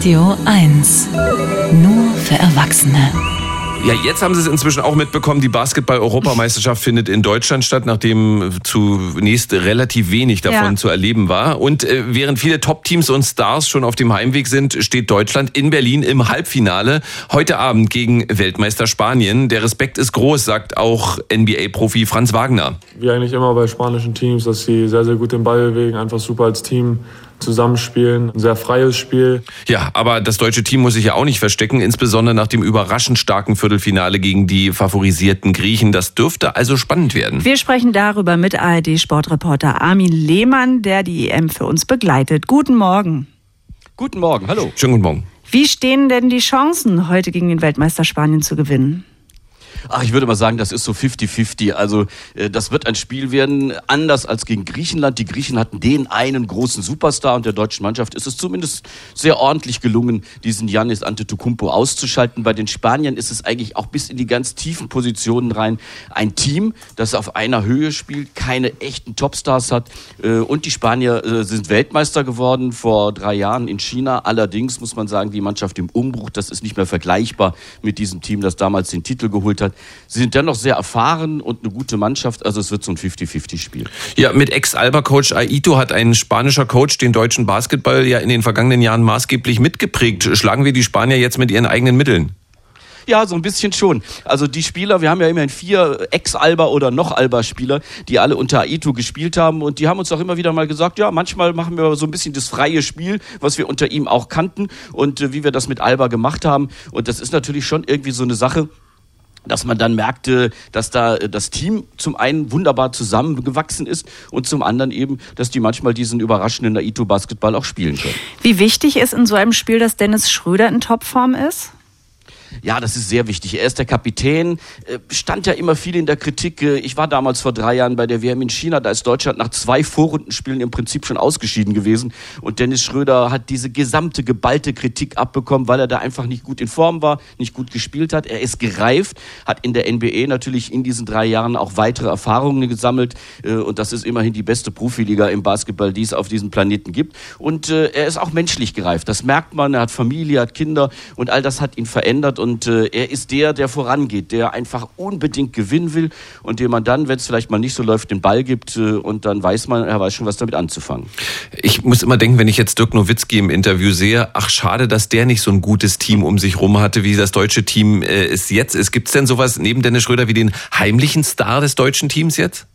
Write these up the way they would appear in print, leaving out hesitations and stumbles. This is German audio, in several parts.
Radio 1. Nur für Erwachsene. Ja, jetzt haben Sie es inzwischen auch mitbekommen, die Basketball-Europameisterschaft findet in Deutschland statt, nachdem zunächst relativ wenig davon zu erleben war. Und während viele Top-Teams und Stars schon auf dem Heimweg sind, steht Deutschland in Berlin im Halbfinale. Heute Abend gegen Weltmeister Spanien. Der Respekt ist groß, sagt auch NBA-Profi Franz Wagner. Wie eigentlich immer bei spanischen Teams, dass sie sehr, sehr gut den Ball bewegen, einfach super als Team zusammenspielen. Ein sehr freies Spiel. Ja, aber das deutsche Team muss sich ja auch nicht verstecken, insbesondere nach dem überraschend starken Viertelfinale gegen die favorisierten Griechen. Das dürfte also spannend werden. Wir sprechen darüber mit ARD-Sportreporter Armin Lehmann, der die EM für uns begleitet. Guten Morgen. Guten Morgen, hallo. Schönen guten Morgen. Wie stehen denn die Chancen, heute gegen den Weltmeister Spanien zu gewinnen? Ach, ich würde mal sagen, das ist so 50-50. Also das wird ein Spiel werden, anders als gegen Griechenland. Die Griechen hatten den einen großen Superstar und der deutschen Mannschaft ist es zumindest sehr ordentlich gelungen, diesen Giannis Antetokounmpo auszuschalten. Bei den Spaniern ist es eigentlich auch bis in die ganz tiefen Positionen rein ein Team, das auf einer Höhe spielt, keine echten Topstars hat. Und die Spanier sind Weltmeister geworden vor 3 Jahren in China. Allerdings muss man sagen, die Mannschaft im Umbruch, das ist nicht mehr vergleichbar mit diesem Team, das damals den Titel geholt hat. Sie sind dennoch sehr erfahren und eine gute Mannschaft, also es wird so ein 50-50-Spiel. Ja, mit Ex-Alba-Coach Aito hat ein spanischer Coach den deutschen Basketball ja in den vergangenen Jahren maßgeblich mitgeprägt. Schlagen wir die Spanier jetzt mit ihren eigenen Mitteln? Ja, so ein bisschen schon. Also die Spieler, wir haben ja immerhin 4 Ex-Alba- oder noch Alba-Spieler, die alle unter Aito gespielt haben und die haben uns auch immer wieder mal gesagt, ja, manchmal machen wir so ein bisschen das freie Spiel, was wir unter ihm auch kannten und wie wir das mit Alba gemacht haben. Und das ist natürlich schon irgendwie so eine Sache, dass man dann merkte, dass da das Team zum einen wunderbar zusammengewachsen ist und zum anderen eben, dass die manchmal diesen überraschenden Aito-Basketball auch spielen können. Wie wichtig ist in so einem Spiel, dass Dennis Schröder in Topform ist? Ja, das ist sehr wichtig. Er ist der Kapitän, stand ja immer viel in der Kritik. Ich war damals vor 3 Jahren bei der WM in China, da ist Deutschland nach 2 Vorrundenspielen im Prinzip schon ausgeschieden gewesen. Und Dennis Schröder hat diese gesamte geballte Kritik abbekommen, weil er da einfach nicht gut in Form war, nicht gut gespielt hat. Er ist gereift, hat in der NBA natürlich in diesen 3 Jahren auch weitere Erfahrungen gesammelt. Und das ist immerhin die beste Profiliga im Basketball, die es auf diesem Planeten gibt. Und er ist auch menschlich gereift. Das merkt man, er hat Familie, hat Kinder und all das hat ihn verändert. Und er ist der vorangeht, der einfach unbedingt gewinnen will und dem man dann, wenn es vielleicht mal nicht so läuft, den Ball gibt und dann weiß man, er weiß schon, was damit anzufangen. Ich muss immer denken, wenn ich jetzt Dirk Nowitzki im Interview sehe, ach schade, dass der nicht so ein gutes Team um sich rum hatte, wie das deutsche Team es jetzt ist. Gibt es denn sowas neben Dennis Schröder wie den heimlichen Star des deutschen Teams jetzt?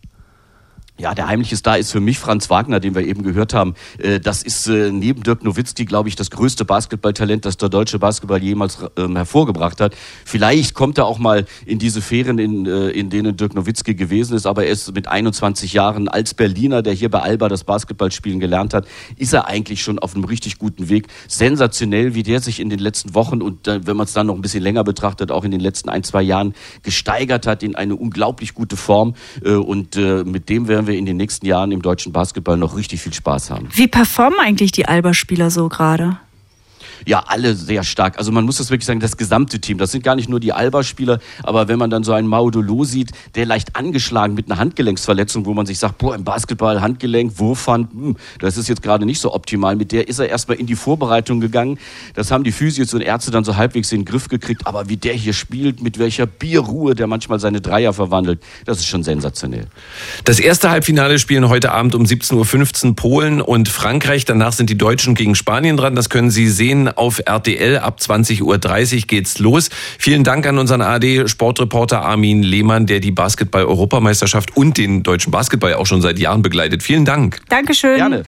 Ja, der heimliche Star ist für mich Franz Wagner, den wir eben gehört haben. Das ist neben Dirk Nowitzki, glaube ich, das größte Basketballtalent, das der deutsche Basketball jemals hervorgebracht hat. Vielleicht kommt er auch mal in diese Sphären, in denen Dirk Nowitzki gewesen ist, aber er ist mit 21 Jahren als Berliner, der hier bei Alba das Basketballspielen gelernt hat, ist er eigentlich schon auf einem richtig guten Weg. Sensationell, wie der sich in den letzten Wochen und wenn man es dann noch ein bisschen länger betrachtet, auch in den letzten 1-2 Jahren gesteigert hat in eine unglaublich gute Form und mit dem werden wir in den nächsten Jahren im deutschen Basketball noch richtig viel Spaß haben. Wie performen eigentlich die Alba-Spieler so gerade? Ja, alle sehr stark. Also man muss das wirklich sagen, das gesamte Team. Das sind gar nicht nur die Alba-Spieler, aber wenn man dann so einen Maudolo sieht, der leicht angeschlagen mit einer Handgelenksverletzung, wo man sich sagt, boah, im Basketball, Handgelenk, Wurfhand, das ist jetzt gerade nicht so optimal. Mit der ist er erstmal in die Vorbereitung gegangen. Das haben die Physios und Ärzte dann so halbwegs in den Griff gekriegt. Aber wie der hier spielt, mit welcher Bierruhe der manchmal seine Dreier verwandelt, das ist schon sensationell. Das erste Halbfinale spielen heute Abend um 17.15 Uhr Polen und Frankreich. Danach sind die Deutschen gegen Spanien dran. Das können Sie sehen auf RTL. Ab 20.30 Uhr geht's los. Vielen Dank an unseren ARD-Sportreporter Armin Lehmann, der die Basketball-Europameisterschaft und den deutschen Basketball auch schon seit Jahren begleitet. Vielen Dank. Dankeschön. Gerne.